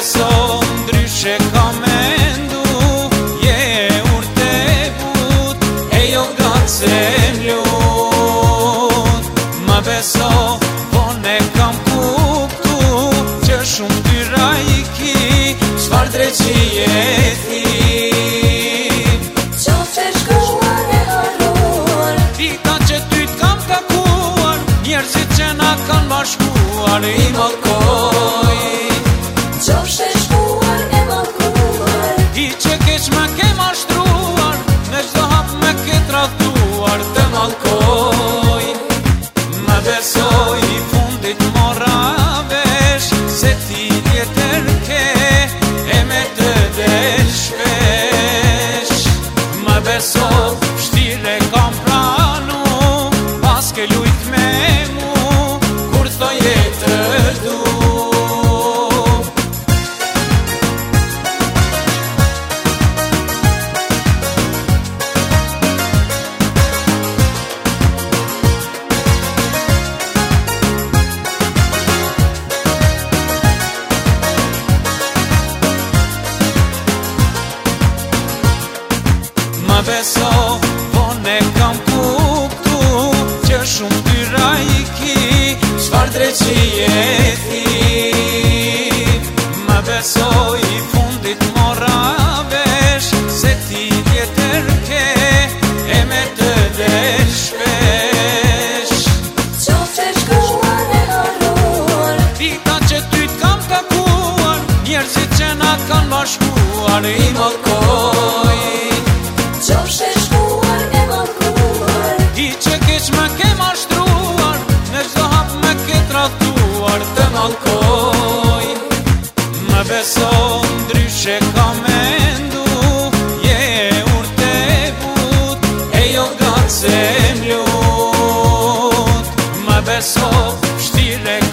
beso ndryshe ka mendu, je urte but, e jo gatse m'lut. Ma beso, vone kam kuptu, që shumë tyra i ki, çfar drejtësie ti. Qofte shkuar e harruar, Dita që ty t'kam takuar, njerëzit që na kanë bashkuar i mallkoj. qofte shkuar e mallkuar, Ti që keq me ke mashtruar, me çdo hap me ke tradhtuar të mallkoj. Me besoj i fundit mora vesh, se ti tjetër ke, e me të del shpesh. Me beso vështire kam pranu, pas ke lujt me mu, kur thoje të du. Ma beso, vone kam kuptu, që shumë tyra i ki, çfar drejtësie ti. Ma beso, i fundit mora vesh, se ti tjetër ke, e me të del shpesh. qofte shkuar e harruar, Dita që ty t'kam takuar, njerëzit që na kanë bashkuar i mallkoj. qofte shkuar e mallkuar, Ti që keq me ke mashtruar, me çdo hap me ke tradhtuar të mallkoj. Me beso ndryshe ka mendu, je urte but, e jo gatse m'lut. Me beso vështire